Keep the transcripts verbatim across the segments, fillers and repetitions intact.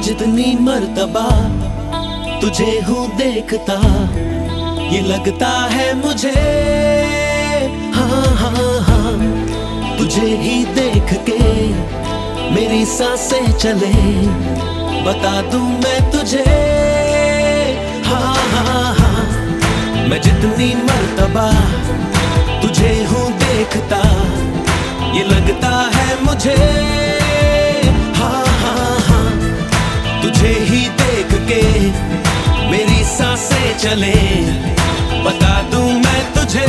जितनी मर्तबा तुझे हूँ देखता, ये लगता है मुझे हाँ हाँ हाँ तुझे ही देख के मेरी सांसें चले। बता दूं मैं तुझे हाँ हाँ हाँ मैं जितनी मर्तबा तुझे हूँ देखता, ये लगता है मुझे हाँ हाँ हाँ तुझे ही देख के मेरी सांसें चले। बता दूं मैं तुझे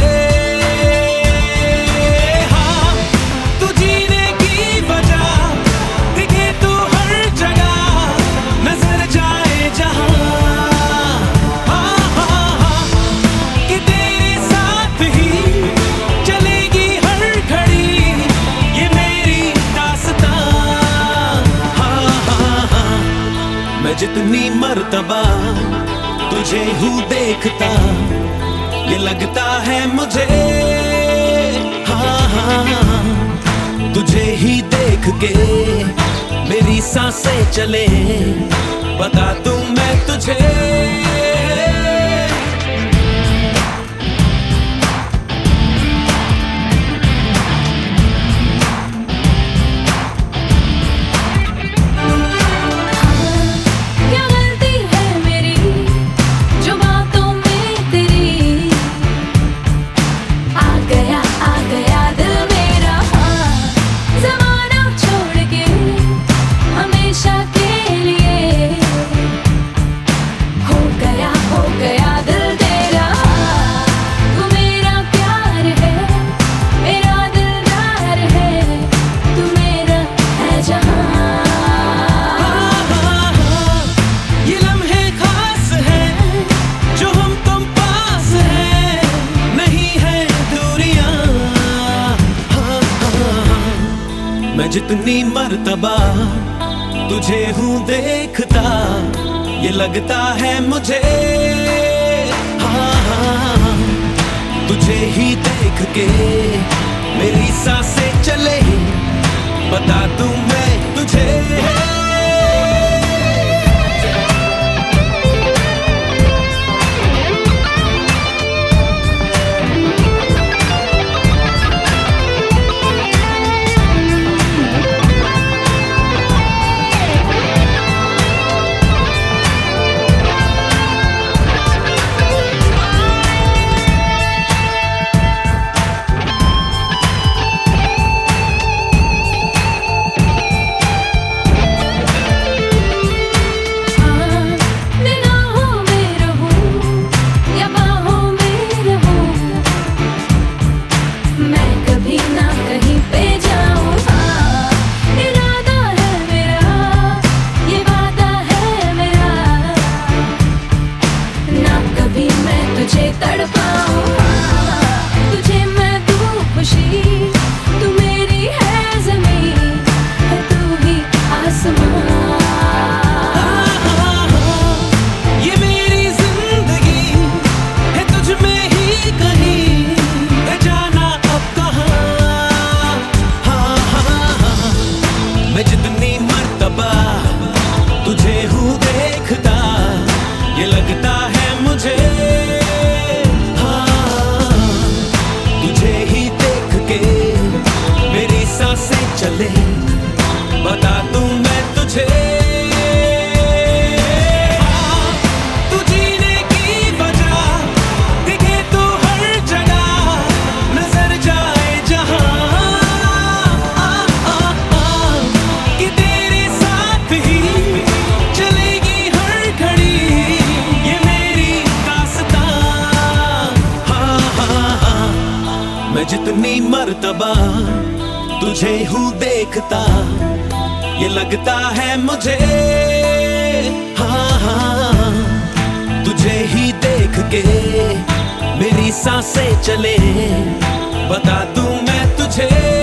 हाँ तू जीने की वजह दिखे तू हर जगह, नजर जाए जहां हाँ हाँ हाँ कि तेरे साथ ही चलेगी हर घड़ी ये मेरी दास्तां हाँ हाँ हाँ मैं जितनी मर्तबा तुझे हूँ देखता, ये लगता है मुझे हाँ हाँ तुझे ही देख के मेरी सांसें चले। बता दूं मैं तुझे मैं जितनी मर्तबा तुझे हूँ देखता, ये लगता है मुझे हाँ हाँ तुझे ही देख के मेरी सांसें चले। बता दूं मैं तुझे मैं जितनी मर्तबा तुझे हूँ देखता, ये लगता है मुझे हाँ तुझे ही देख के मेरी सांसें चले। बता दूं मैं तुझे हाँ तू जीने की वजह दिखे तू हर जगह, नजर जाए जहां मैं जितनी मर्तबा तुझे हूँ देखता, ये लगता है मुझे हाँ हाँ तुझे ही देख के मेरी सांसें चले। बता दूं मैं तुझे